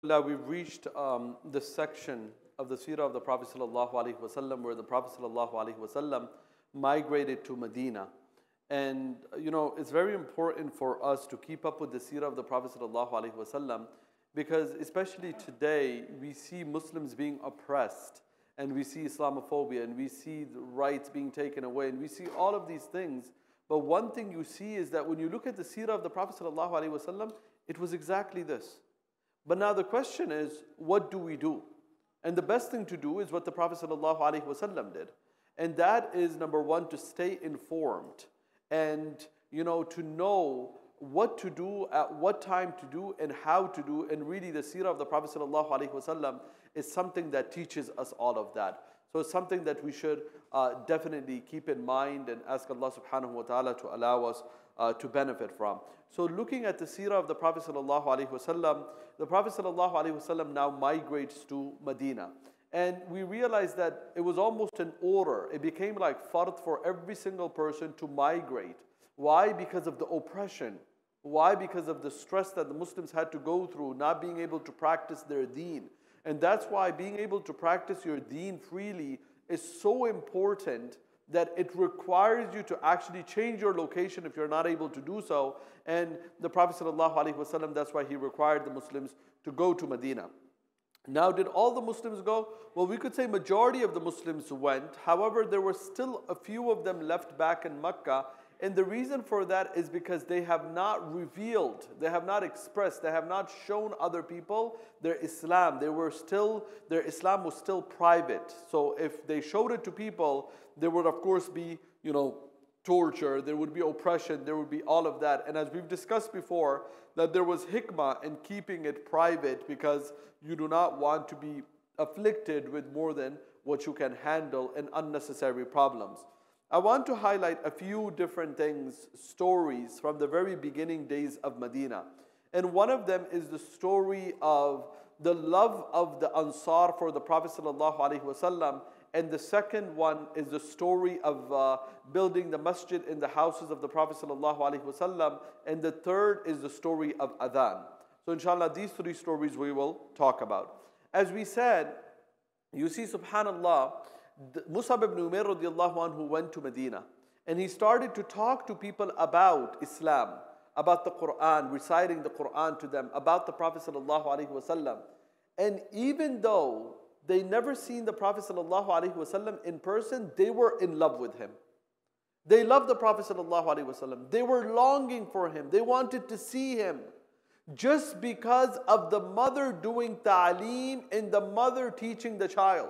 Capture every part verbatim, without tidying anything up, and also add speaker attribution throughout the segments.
Speaker 1: Alhamdulillah, we've reached um, the section of the seerah of the Prophet ﷺ where the Prophet ﷺ migrated to Medina. And you know, it's very important for us to keep up with the seerah of the Prophet ﷺ because especially today we see Muslims being oppressed and we see Islamophobia and we see the rights being taken away and we see all of these things. But one thing you see is that when you look at the seerah of the Prophet ﷺ, it was exactly this. But now the question is, what do we do? And the best thing to do is what the Prophet ﷺ did. And that is, number one, to stay informed and, you know, to know what to do, at what time to do, and how to do. And really the seerah of the Prophet ﷺ is something that teaches us all of that. So it's something that we should uh, definitely keep in mind and ask Allah subhanahu wa ta'ala to allow us uh, to benefit from. So looking at the seerah of the Prophet ﷺ, the Prophet ﷺ now migrates to Medina. And we realized that it was almost an order. It became like fard for every single person to migrate. Why? Because of the oppression. Why? Because of the stress that the Muslims had to go through, not being able to practice their deen. And that's why being able to practice your deen freely is so important, that it requires you to actually change your location if you're not able to do so. And the Prophet ﷺ, that's why he required the Muslims to go to Medina. Now, did all the Muslims go? Well, we could say majority of the Muslims went. However, there were still a few of them left back in Mecca. And the reason for that is because they have not revealed, they have not expressed, they have not shown other people their Islam. They were still, their Islam was still private. So if they showed it to people, there would of course be, you know, torture, there would be oppression, there would be all of that. And as we've discussed before, that there was hikmah in keeping it private because you do not want to be afflicted with more than what you can handle and unnecessary problems. I want to highlight a few different things, stories from the very beginning days of Medina. And one of them is the story of the love of the Ansar for the Prophet ﷺ. And the second one is the story of uh, building the masjid in the houses of the Prophet ﷺ. And the third is the story of Adhan. So inshallah, these three stories we will talk about. As we said, you see, subhanallah, Mus'ab ibn Umair radiallahu anhu went to Medina and he started to talk to people about Islam, about the Quran, reciting the Quran to them, about the Prophet sallallahu alaihi wasallam. And even though they never seen the Prophet sallallahu alaihi wasallam in person, they were in love with him. They loved the Prophet sallallahu alaihi wasallam. They were longing for him. They wanted to see him. Just because of the mother doing ta'aleem and the mother teaching the child.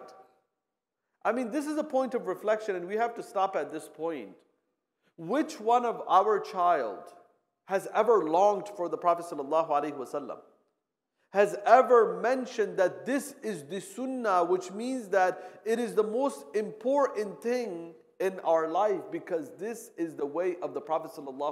Speaker 1: I mean, this is a point of reflection and we have to stop at this point. Which one of our child has ever longed for the Prophet ﷺ? Has ever mentioned that this is the sunnah, which means that it is the most important thing in our life because this is the way of the Prophet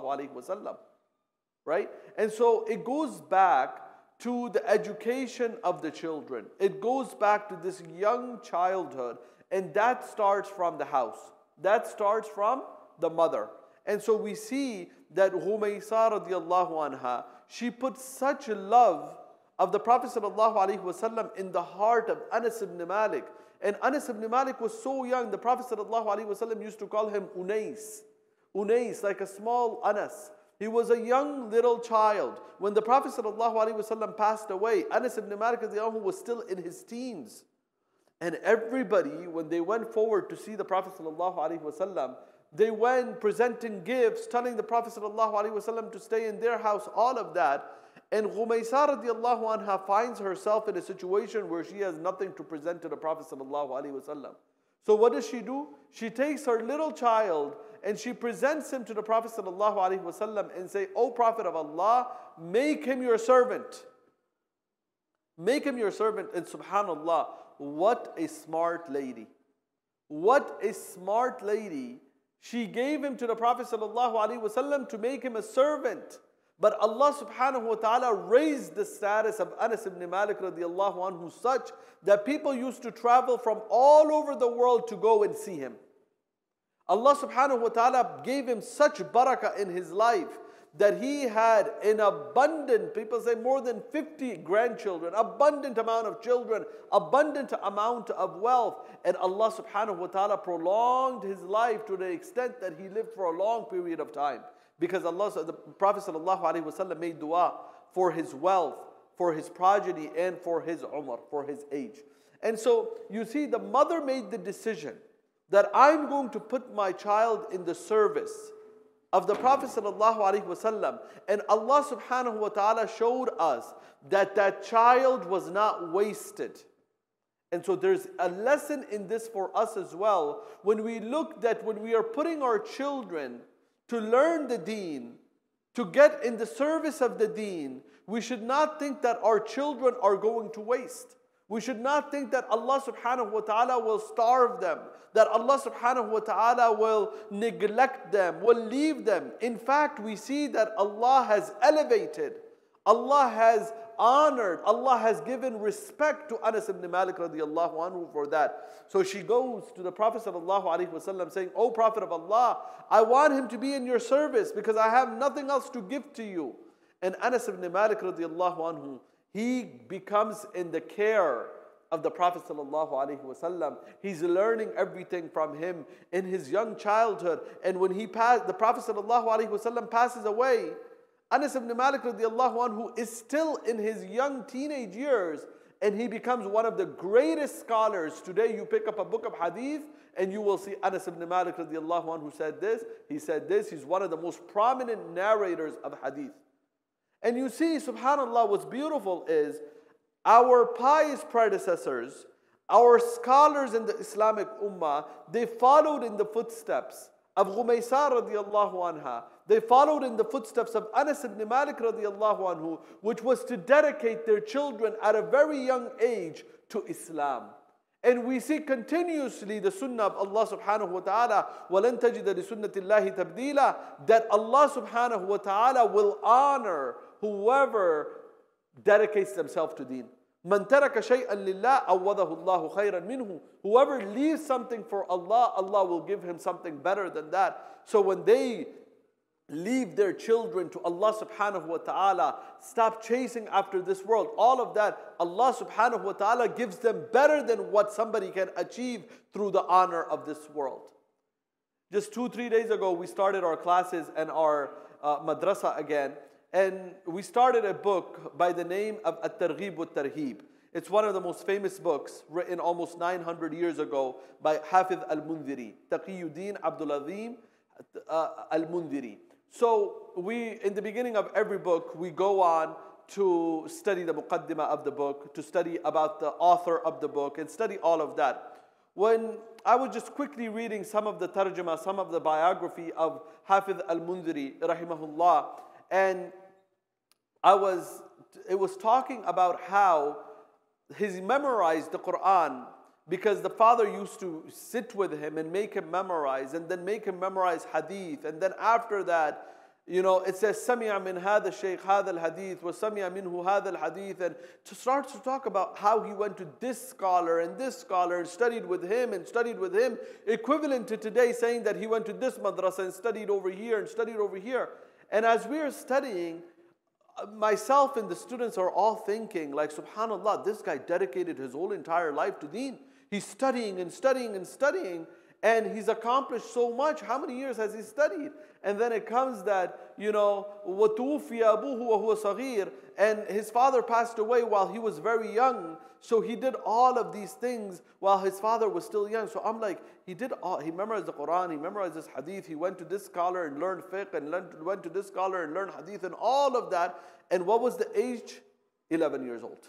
Speaker 1: ﷺ, right? And so it goes back to the education of the children. It goes back to this young childhood. And that starts from the house. That starts from the mother. And so we see that Humaysa radiallahu anha, she put such love of the Prophet sallallahu alaihi wasallam in the heart of Anas ibn Malik. And Anas ibn Malik was so young, the Prophet sallallahu alaihi wasallam used to call him Unais. Unais, like a small Anas. He was a young little child. When the Prophet sallallahu alaihi wasallam passed away, Anas ibn Malik radiallahu anhu was still in his teens. And everybody, when they went forward to see the Prophet ﷺ, they went presenting gifts, telling the Prophet ﷺ to stay in their house, all of that. And Humaysa radiallahu anha finds herself in a situation where she has nothing to present to the Prophet ﷺ. So what does she do? She takes her little child and she presents him to the Prophet ﷺ and say, "O Prophet of Allah, make him your servant. Make him your servant." And subhanallah, what a smart lady. What a smart lady. She gave him to the Prophet ﷺ to make him a servant. But Allah subhanahu wa ta'ala raised the status of Anas ibn Malik radiallahu anhu such that people used to travel from all over the world to go and see him. Allah subhanahu wa ta'ala gave him such barakah in his life that he had an abundant, people say more than fifty grandchildren, abundant amount of children, abundant amount of wealth. And Allah subhanahu wa ta'ala prolonged his life to the extent that he lived for a long period of time. Because Allah, the Prophet sallallahu alaihi wasallam made dua for his wealth, for his progeny, and for his umr, for his age. And so you see, the mother made the decision that I'm going to put my child in the service of the Prophet sallallahu alaihi wasallam. And Allah subhanahu wa ta'ala showed us that that child was not wasted. And so there's a lesson in this for us as well. When we look that when we are putting our children to learn the deen, to get in the service of the deen, we should not think that our children are going to waste. We should not think that Allah subhanahu wa ta'ala will starve them, that Allah subhanahu wa ta'ala will neglect them, will leave them. In fact, we see that Allah has elevated, Allah has honored, Allah has given respect to Anas ibn Malik radiallahu anhu for that. So she goes to the Prophet sallallahu alaihi wasallam saying, "O Prophet of Allah, I want him to be in your service because I have nothing else to give to you." And Anas ibn Malik radiallahu anhu, he becomes in the care of the Prophet sallallahu alaihi wasallam. He's learning everything from him in his young childhood. And when he passed, the Prophet sallallahu alaihi wasallam passes away, Anas ibn Malik radiallahu anhu is still in his young teenage years, and he becomes one of the greatest scholars. Today you pick up a book of hadith and you will see Anas ibn Malik radiallahu anhu said this, he said this. He's one of the most prominent narrators of hadith. And you see, subhanAllah, what's beautiful is our pious predecessors, our scholars in the Islamic Ummah, they followed in the footsteps of Ghumaysa radiallahu anha. They followed in the footsteps of Anas ibn Malik radiallahu anhu, which was to dedicate their children at a very young age to Islam. And we see continuously the sunnah of Allah subhanahu wa ta'ala, وَلَن تَجِدَ لِسُنَّةِ اللَّهِ تَبْدِيلًا, that Allah subhanahu wa ta'ala will honor whoever dedicates themselves to deen. مَن تَرَكَ شَيْئًا لِلَّهِ أَوَّضَهُ اللَّهُ خَيْرًا مِنْهُ. Whoever leaves something for Allah, Allah will give him something better than that. So when they leave their children to Allah subhanahu wa ta'ala, stop chasing after this world, all of that, Allah subhanahu wa ta'ala gives them better than what somebody can achieve through the honor of this world. Just two, three days ago, we started our classes and our uh, madrasa again. And we started a book by the name of At-Targhib wa-Tarhib. It's one of the most famous books written almost nine hundred years ago by Hafiz al-Mundhiri, Taqiyuddin Abdul Azim uh, al-Mundhiri. So we, in the beginning of every book, we go on to study the muqaddimah of the book, to study about the author of the book, and study all of that. When I was just quickly reading some of the tarjuma, some of the biography of Hafiz al-Mundhiri, rahimahullah, and I was, it was talking about how he memorized the Quran because the father used to sit with him and make him memorize, and then make him memorize hadith, and then after that, you know, it says سَمِعَ مِنْ هَذَا الشَّيْخ هَذَا الْحَدِيث وَسَمِعَ مِنْهُ هَذَا الْحَدِيث, and to start to talk about how he went to this scholar and this scholar and studied with him and studied with him, equivalent to today saying that he went to this madrasa and studied over here and studied over here. And as we are studying, myself and the students are all thinking like, subhanAllah, this guy dedicated his whole entire life to deen. He's studying and studying and studying, and he's accomplished so much. How many years has he studied? And then it comes that, you know, وَتُوفِيَ أَبُوهُ وَهُوَ صَغِيرٌ, and his father passed away while he was very young. So he did all of these things while his father was still young. So I'm like, he did all, he memorized the Quran, he memorized this hadith, he went to this scholar and learned fiqh, and learned, went to this scholar and learned hadith and all of that. And what was the age? eleven years old.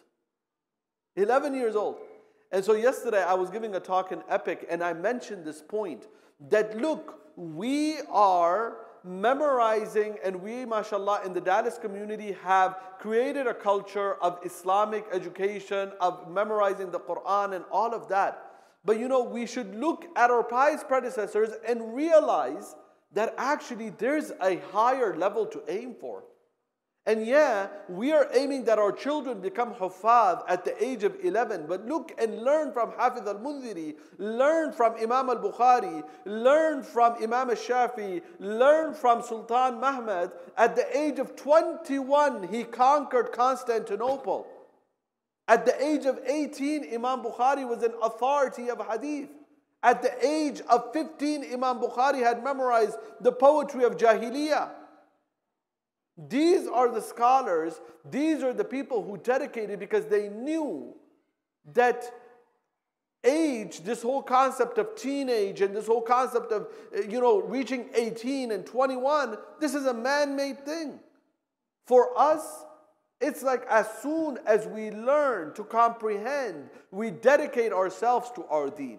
Speaker 1: eleven years old. And so yesterday I was giving a talk in Epic, and I mentioned this point, that look, we are memorizing, and we, mashallah, in the Dallas community have created a culture of Islamic education, of memorizing the Quran and all of that. But you know, we should look at our pious predecessors and realize that actually there's a higher level to aim for. And yeah, we are aiming that our children become huffaz at the age of eleven. But look and learn from Hafiz al-Mundhiri, learn from Imam al-Bukhari, learn from Imam al-Shafi, learn from Sultan Mahmud. At the age of twenty-one, he conquered Constantinople. At the age of eighteen, Imam Bukhari was an authority of hadith. At the age of fifteen, Imam Bukhari had memorized the poetry of Jahiliyyah. These are the scholars, these are the people who dedicated because they knew that age, this whole concept of teenage and this whole concept of, you know, reaching eighteen and twenty-one, this is a man-made thing. For us, it's like as soon as we learn to comprehend, we dedicate ourselves to our deen.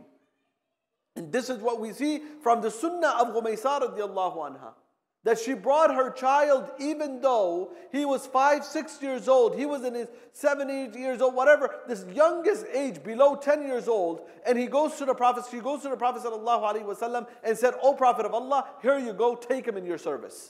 Speaker 1: And this is what we see from the sunnah of Ghumaysah radiallahu anha. That she brought her child even though he was five, six years old. He was in his seven, eight years old, whatever. This youngest age, below ten years old. And he goes to the Prophet, she goes to the Prophet sallallahu alaihi wasallam and said, "O Prophet of Allah, here you go, take him in your service.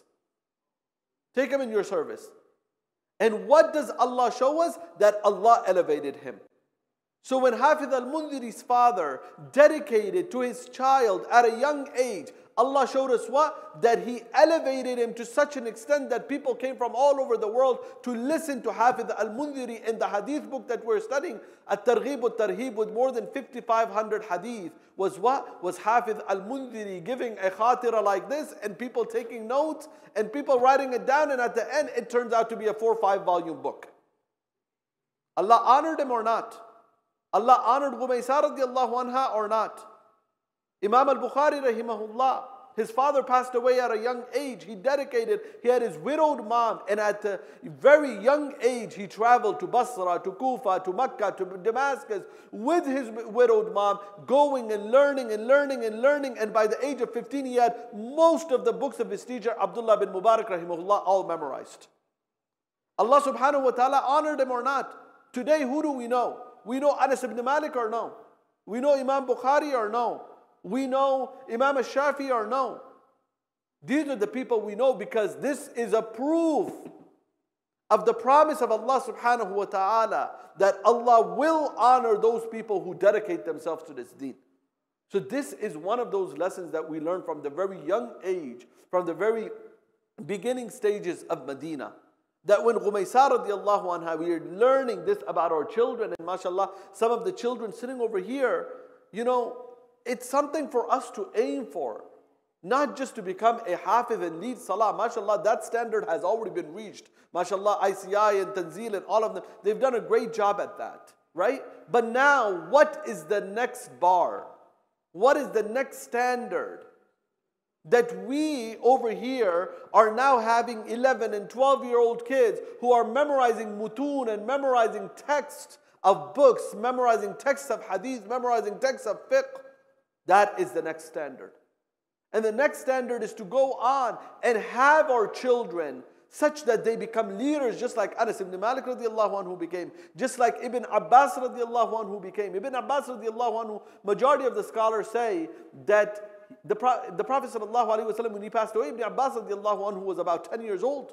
Speaker 1: Take him in your service." And what does Allah show us? That Allah elevated him. So when Hafiz al-Mundhiri's father dedicated to his child at a young age, Allah showed us what? That He elevated him to such an extent that people came from all over the world to listen to Hafiz al-Mundhiri in the hadith book that we're studying. At-Targhib al-Tarhib with more than fifty-five hundred hadith was what? Was Hafiz al-Mundhiri giving a khatira like this and people taking notes and people writing it down, and at the end it turns out to be a four or five volume book. Allah honored him or not? Allah honored Ghumaysah radiallahu anha or not? Imam al-Bukhari rahimahullah, his father passed away at a young age. He dedicated, he had his widowed mom, and at a very young age he traveled to Basra, to Kufa, to Mecca, to Damascus with his widowed mom, going and learning and learning and learning. And by the age of fifteen he had most of the books of his teacher Abdullah bin Mubarak rahimahullah all memorized. Allah subhanahu wa ta'ala honored him or not? Today who do we know? We know Anas ibn Malik or no? We know Imam Bukhari or no? We know Imam al-Shafi or no? These are the people we know because this is a proof of the promise of Allah subhanahu wa ta'ala that Allah will honor those people who dedicate themselves to this deen. So this is one of those lessons that we learn from the very young age, from the very beginning stages of Medina. That when Ghumaysah radiallahu anha, we are learning this about our children, and mashallah, some of the children sitting over here, you know, it's something for us to aim for. Not just to become a hafiz and lead salah. MashaAllah, that standard has already been reached. MashaAllah, I C I and Tanzeel and all of them, they've done a great job at that. Right? But now, what is the next bar? What is the next standard? That we over here are now having eleven and twelve year old kids who are memorizing mutun and memorizing texts of books, memorizing texts of hadith, memorizing texts of fiqh. That is the next standard. And the next standard is to go on and have our children such that they become leaders, just like Anas ibn Malik radiallahu anhu became, just like Ibn Abbas radiallahu anhu became. Ibn Abbas radiallahu anhu, majority of the scholars say that the, the Prophet sallallahu alaihi wasallam, when he passed away, Ibn Abbas radiallahu anhu was about ten years old.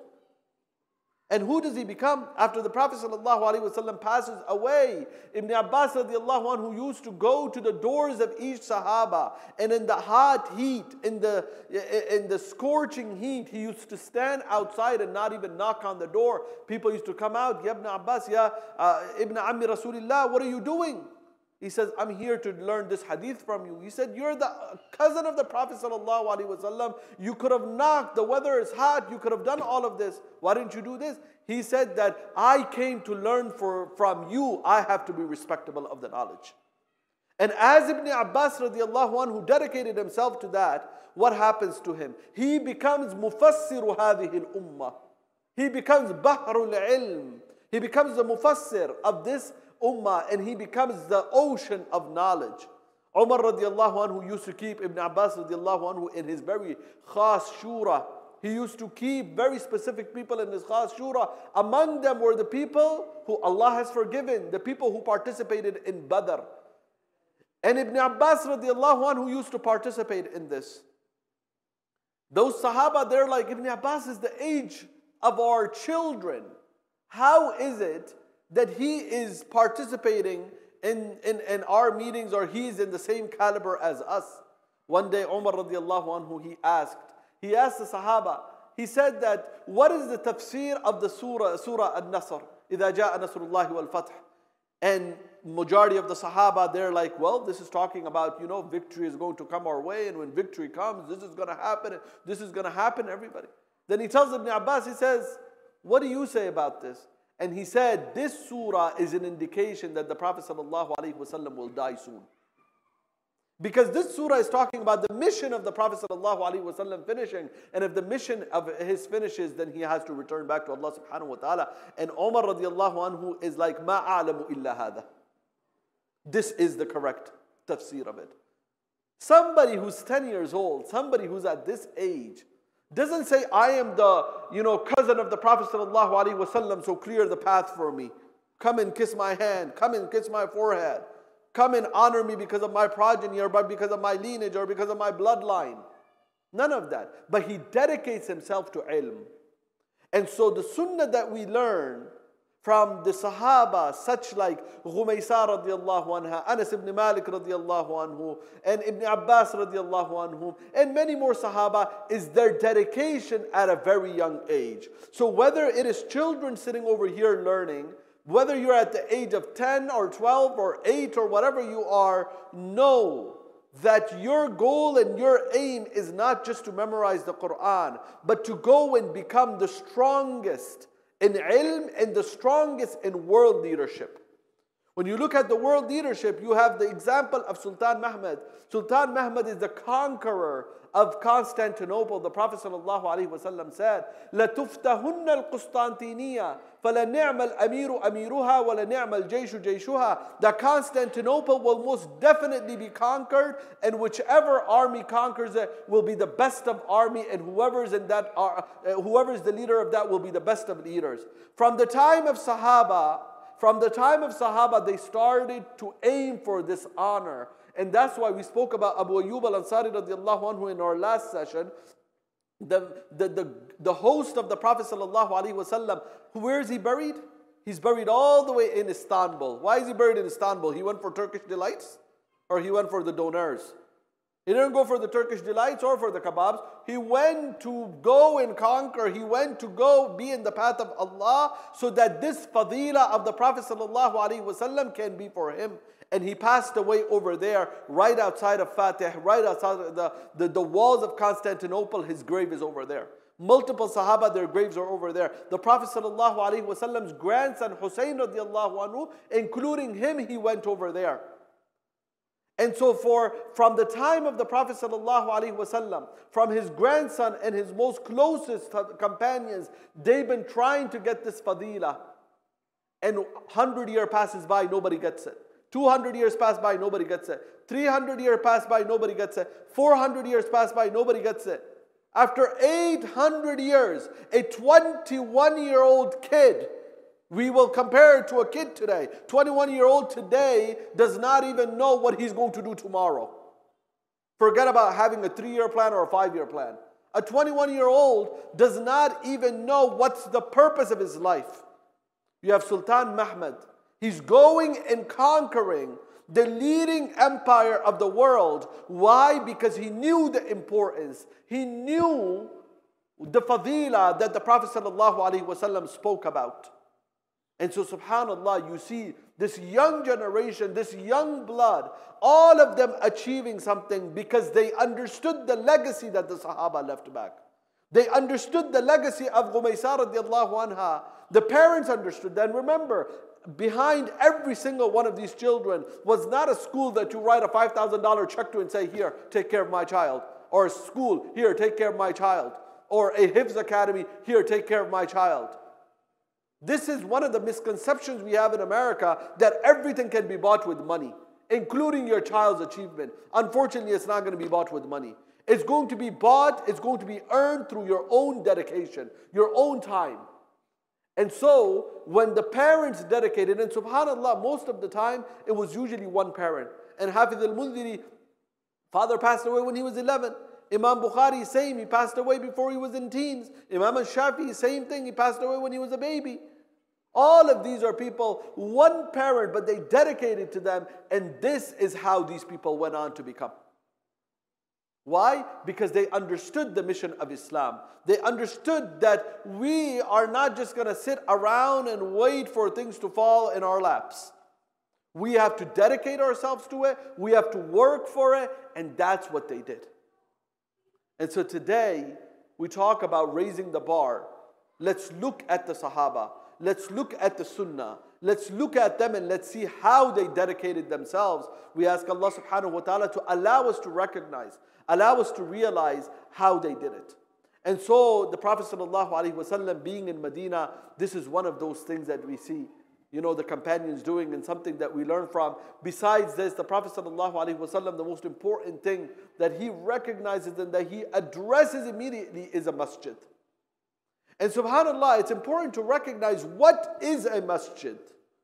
Speaker 1: And who does he become? After the Prophet ﷺ passes away, Ibn Abbas radiallahu anhu used to go to the doors of each Sahaba, and in the hot heat, in the, in the scorching heat, he used to stand outside and not even knock on the door. People used to come out, Ya Ibn Abbas, Ya uh, Ibn Ammi Rasulillah, what are you doing? He says, I'm here to learn this hadith from you. He said, you're the cousin of the Prophet ﷺ. You could have knocked, the weather is hot, you could have done all of this. Why didn't you do this? He said that I came to learn for, from you. I have to be respectable of the knowledge. And as Ibn Abbas radiallahu anhu dedicated himself to that, what happens to him? He becomes mufassiru hadhihi al-ummah. He becomes bahrul ilm. He becomes the mufassir of this ummah, and he becomes the ocean of knowledge. Umar radiallahu anhu used to keep Ibn Abbas radiallahu anhu in his very khas shura. He used to keep very specific people in his khas shura. Among them were the people who Allah has forgiven, the people who participated in Badr. And Ibn Abbas radiallahu anhu used to participate in this. Those Sahaba, they're like, Ibn Abbas is the age of our children, how is it that he is participating in, in, in our meetings, or he's in the same caliber as us? One day Umar radiallahu anhu, he asked, he asked the Sahaba, he said that, what is the tafsir of the surah, Surah An-Nasr, إِذَا جَاءَ نَصْرُ اللَّهِ وَالْفَتْحِ? And majority of the Sahaba, they're like, well, this is talking about, you know, victory is going to come our way, and when victory comes, this is going to happen, this is going to happen, everybody. Then he tells Ibn Abbas, he says, what do you say about this? And he said, this surah is an indication that the Prophet ﷺ will die soon. Because this surah is talking about the mission of the Prophet ﷺ finishing. And if the mission of his finishes, then he has to return back to Allah subhanahu wa ta'ala. And Umar radiallahu anhu is like, مَا أَعْلَمُ إِلَّا هَذَا. This is the correct tafsir of it. Somebody who's ten years old, somebody who's at this age, doesn't say, I am the, you know, cousin of the Prophet ﷺ, so clear the path for me. Come and kiss my hand. Come and kiss my forehead. Come and honor me because of my progeny, or because of my lineage, or because of my bloodline. None of that. But he dedicates himself to ilm. And so the sunnah that we learn from the Sahaba, such like Ghumaysa radiallahu anha, Anas ibn Malik radiallahu anhu, and Ibn Abbas radiallahu anhu, and many more Sahaba, is their dedication at a very young age. So whether it is children sitting over here learning, whether you're at the age of ten or twelve or eight or whatever you are, know that your goal and your aim is not just to memorize the Quran, but to go and become the strongest in ilm and the strongest in world leadership. When you look at the world leadership, you have the example of Sultan Mahmud. Sultan Mahmud is the conqueror of Constantinople. The Prophet ﷺ said, لَتُفْتَهُنَّ الْقُسْطَنْطِينِيَّةِ فَلَنِعْمَ الْأَمِيرُ أَمِيرُهَا وَلَنِعْمَ الْجَيْشُ جَيْشُهَا. That Constantinople will most definitely be conquered, and whichever army conquers it will be the best of army, and whoever's in that, uh, whoever's the leader of that will be the best of leaders. From the time of Sahaba, From the time of Sahaba, they started to aim for this honor. And that's why we spoke about Abu Ayyub al-Ansari radiallahu anhu in our last session. The, the, the, the host of the Prophet sallallahu alaihi wasallam, where is he buried? He's buried all the way in Istanbul. Why is he buried in Istanbul? He went for Turkish delights? Or he went for the donors? He didn't go for the Turkish delights or for the kebabs. He went to go and conquer. He went to go be in the path of Allah, so that this fadila of the Prophet ﷺ can be for him. And he passed away over there, right outside of Fatih, right outside of the, the, the walls of Constantinople. His grave is over there. Multiple Sahaba, their graves are over there. The Prophet ﷺ's grandson, Hussein radiallahu anhu, including him, he went over there. And so for, from the time of the Prophet ﷺ, from his grandson and his most closest companions, they've been trying to get this fadila. And one hundred years passes by, nobody gets it. two hundred years pass by, nobody gets it. three hundred years pass by, nobody gets it. four hundred years pass by, nobody gets it. After eight hundred years, a twenty-one-year-old kid, we will compare it to a kid today. twenty-one-year-old today does not even know what he's going to do tomorrow. Forget about having a three-year plan or a five-year plan. A twenty-one-year-old does not even know what's the purpose of his life. You have Sultan Mahmud. He's going and conquering the leading empire of the world. Why? Because he knew the importance. He knew the fadila that the Prophet ﷺ spoke about. And so subhanAllah, you see this young generation, this young blood, all of them achieving something because they understood the legacy that the Sahaba left back. They understood the legacy of Ghumaysa radiallahu anha. The parents understood that. And remember, behind every single one of these children was not a school that you write a five thousand dollar check to and say, here, take care of my child. Or a school, here, take care of my child. Or a Hifz academy, here, take care of my child. This is one of the misconceptions we have in America, that everything can be bought with money, including your child's achievement. Unfortunately, it's not going to be bought with money. It's going to be bought, it's going to be earned through your own dedication, your own time. And so, when the parents dedicated, and subhanAllah, most of the time, it was usually one parent. And Hafiz al-Mundhiri, father passed away when he was eleven. Imam Bukhari, same, he passed away before he was in teens. Imam al-Shafi'i, same thing, he passed away when he was a baby. All of these are people, one parent, but they dedicated to them, and this is how these people went on to become. Why? Because they understood the mission of Islam. They understood that we are not just going to sit around and wait for things to fall in our laps. We have to dedicate ourselves to it, we have to work for it, and that's what they did. And so today, we talk about raising the bar. Let's look at the Sahaba. Let's look at the Sunnah. Let's look at them and let's see how they dedicated themselves. We ask Allah subhanahu wa ta'ala to allow us to recognize, allow us to realize how they did it. And so the Prophet sallallahu alaihi wasallam being in Medina, this is one of those things that we see, you know, the companions doing, and something that we learn from. Besides this, the Prophet sallallahu alaihi wasallam, the most important thing that he recognizes and that he addresses immediately is a masjid. And subhanAllah, it's important to recognize what is a masjid.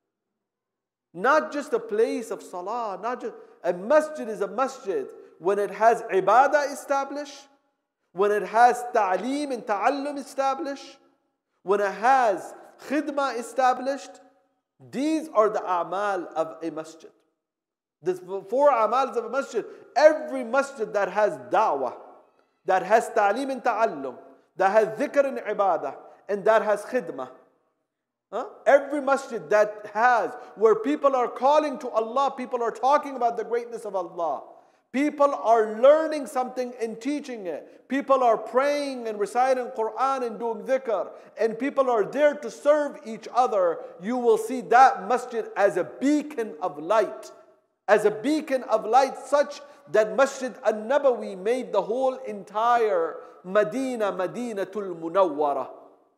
Speaker 1: Not just a place of salah, not just, a masjid is a masjid when it has ibadah established, when it has ta'aleem and ta'allum established, when it has khidmah established. These are the a'mal of a masjid. The four a'mals of a masjid. Every masjid that has da'wah, that has ta'aleem and ta'allum, that has dhikr and ibadah, and that has khidmah. Huh? Every masjid that has, where people are calling to Allah, people are talking about the greatness of Allah. People are learning something and teaching it. People are praying and reciting Quran and doing dhikr. And people are there to serve each other. You will see that masjid as a beacon of light. As a beacon of light, such that Masjid al-Nabawi made the whole entire Medina, Madinatul Munawwara.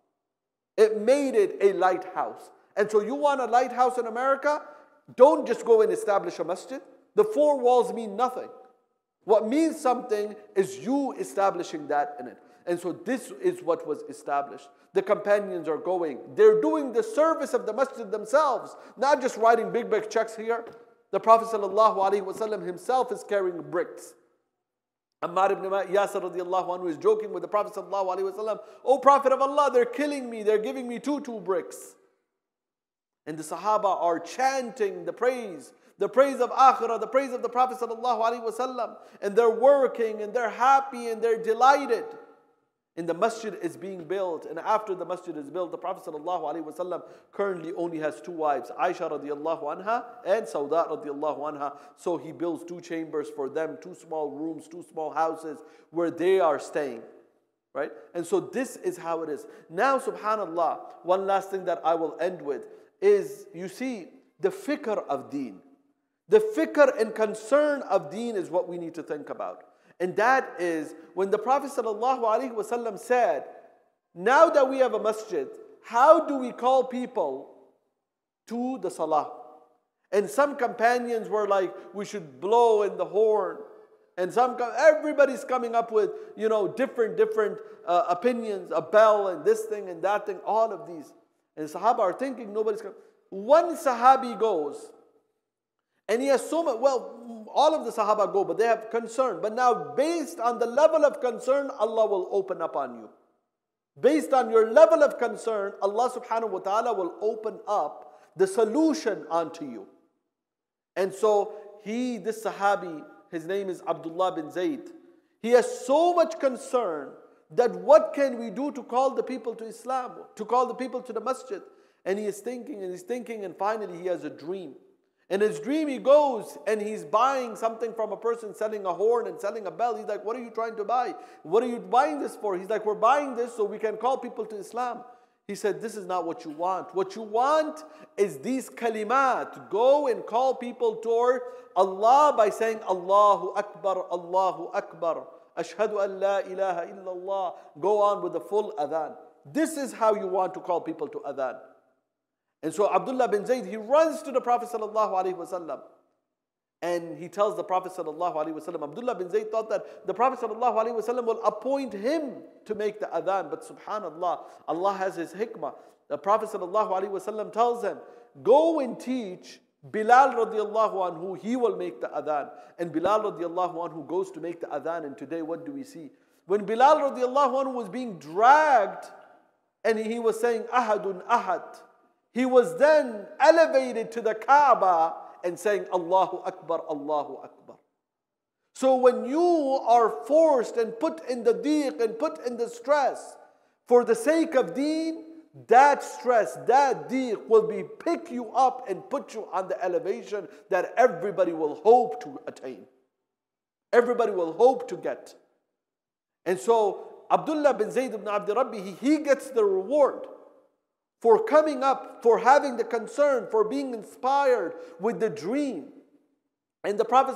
Speaker 1: It made it a lighthouse. And so you want a lighthouse in America? Don't just go and establish a masjid. The four walls mean nothing. What means something is you establishing that in it. And so this is what was established. The companions are going. They're doing the service of the masjid themselves. Not just writing big, big checks here. The Prophet ﷺ himself is carrying bricks. Ammar ibn Yasir radiallahu anhu is joking with the Prophet ﷺ. Oh Prophet of Allah, they're killing me. They're giving me two, two bricks. And the Sahaba are chanting the praise. The praise of Akhirah, the praise of the Prophet ﷺ. And they're working and they're happy and they're delighted. And the masjid is being built. And after the masjid is built, the Prophet ﷺ currently only has two wives, Aisha radiallahu anha and Sauda radiallahu anha. So he builds two chambers for them, two small rooms, two small houses where they are staying. Right? And so this is how it is. Now, subhanAllah, one last thing that I will end with is, you see, the fikr of deen. The fikr and concern of deen is what we need to think about. And that is when the Prophet ﷺ said, now that we have a masjid, how do we call people to the salah? And some companions were like, we should blow in the horn. And some, everybody's coming up with, you know, different, different uh, opinions, a bell and this thing and that thing, all of these. And the Sahaba are thinking, nobody's coming. One Sahabi goes, and he has so much, well, all of the Sahaba go, but they have concern. But now, based on the level of concern, Allah will open up on you. Based on your level of concern, Allah subhanahu wa ta'ala will open up the solution onto you. And so, he, this Sahabi, his name is Abdullah bin Zayd. He has so much concern that what can we do to call the people to Islam, to call the people to the masjid? And he is thinking and he's thinking, and finally he has a dream. In his dream, he goes and he's buying something from a person selling a horn and selling a bell. He's like, what are you trying to buy? What are you buying this for? He's like, we're buying this so we can call people to Islam. He said, this is not what you want. What you want is these kalimat. Go and call people toward Allah by saying, Allahu Akbar, Allahu Akbar. Ashhadu an la ilaha illallah. Go on with the full adhan. This is how you want to call people to adhan. And so Abdullah bin Zayd, he runs to the Prophet ﷺ and he tells the Prophet ﷺ, Abdullah bin Zayd thought that the Prophet ﷺ will appoint him to make the adhan. But subhanAllah, Allah has his hikmah. The Prophet ﷺ tells him, go and teach Bilal radiallahu anhu, he will make the adhan. And Bilal radiallahu anhu goes to make the adhan. And today what do we see? When Bilal radiallahu anhu was being dragged and he was saying ahadun ahad, he was then elevated to the Kaaba and saying Allahu Akbar, Allahu Akbar. So when you are forced and put in the deeq and put in the stress for the sake of deen, that stress, that deeq will be pick you up and put you on the elevation that everybody will hope to attain. Everybody will hope to get. And so Abdullah bin Zayd ibn Abd Rabbi, he, he gets the reward for coming up, for having the concern, for being inspired with the dream. And the Prophet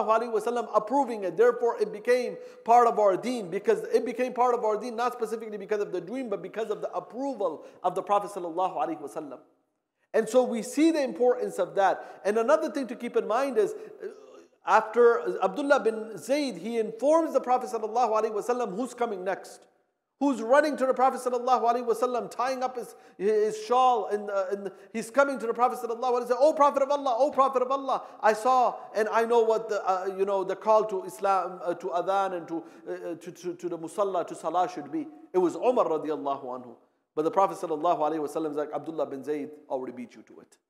Speaker 1: ﷺ approving it. Therefore, it became part of our deen. Because it became part of our deen, not specifically because of the dream, but because of the approval of the Prophet ﷺ. And so we see the importance of that. And another thing to keep in mind is, after Abdullah bin Zayd, he informs the Prophet ﷺ who's coming next. Who's running to the Prophet ﷺ, tying up his, his shawl, and, uh, and he's coming to the Prophet ﷺ, "Oh Prophet of Allah, oh Prophet of Allah, I saw and I know what the uh, you know the call to Islam, uh, to adhan and to, uh, to, to to the musalla, to salah should be." It was Umar radiallahu anhu, but the Prophet ﷺ is like, Abdullah bin Zayd already beat you to it.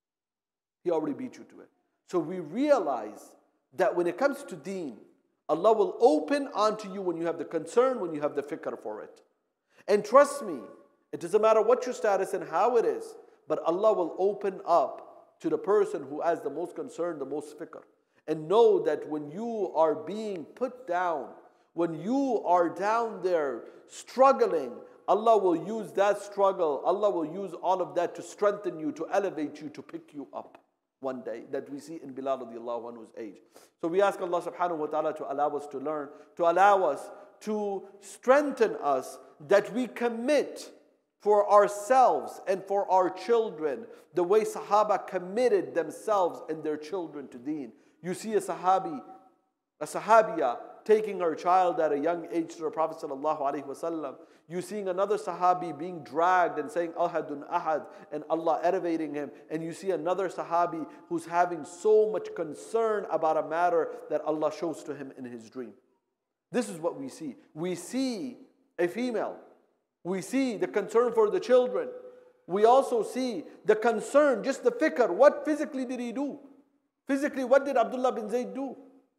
Speaker 1: He already beat you to it. So we realize that when it comes to deen, Allah will open onto you when you have the concern, when you have the fikr for it. And trust me, it doesn't matter what your status and how it is, but Allah will open up to the person who has the most concern, the most fikr. And know that when you are being put down, when you are down there struggling, Allah will use that struggle, Allah will use all of that to strengthen you, to elevate you, to pick you up one day, that we see in Bilal radiallahu anhu's age. So we ask Allah subhanahu wa ta'ala to allow us to learn, to allow us to strengthen us, that we commit for ourselves and for our children the way Sahaba committed themselves and their children to deen. You see a Sahabi, a Sahabiya taking her child at a young age to the Prophet sallallahu alaihi wasallam. You seeing another Sahabi being dragged and saying ahadun ahad and Allah elevating him. And you see another Sahabi who's having so much concern about a matter that Allah shows to him in his dream. This is what we see. We see a female. We see the concern for the children. We also see the concern, just the fikr. What physically did he do? Physically, what did Abdullah bin Zayd do?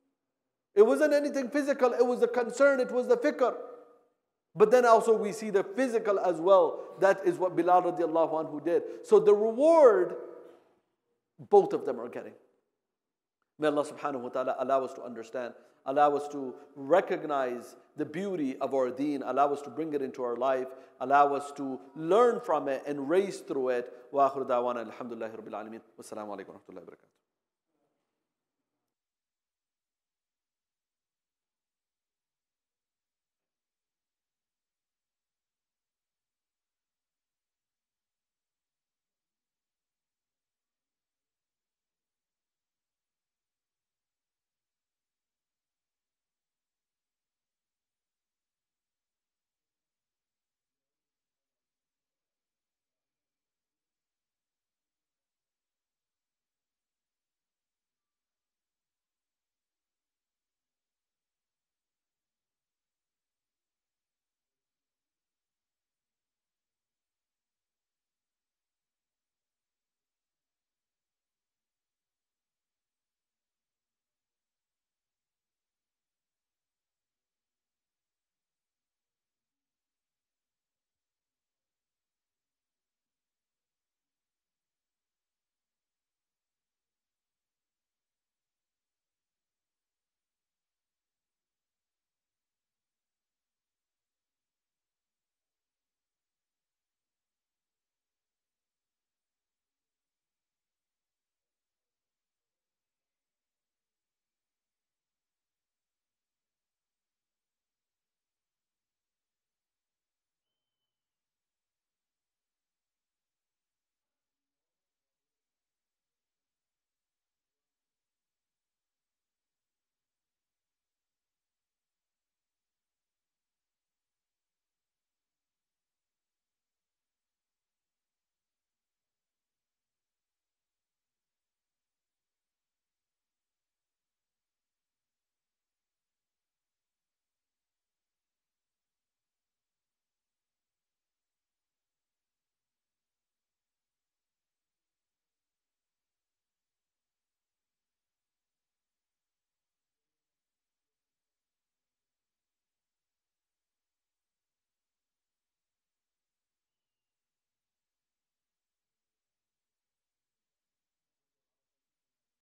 Speaker 1: It wasn't anything physical, it was the concern, it was the fikr. But then also we see the physical as well. That is what Bilal radiallahu anhu did. So the reward, both of them are getting. May Allah subhanahu wa ta'ala allow us to understand, allow us to recognize the beauty of our deen, allow us to bring it into our life, allow us to learn from it and race through it. Wa akhiru da'wana alhamdulillahi rabbil alameen. Wassalamu alaikum wa rahmatullahi wa barakatuh.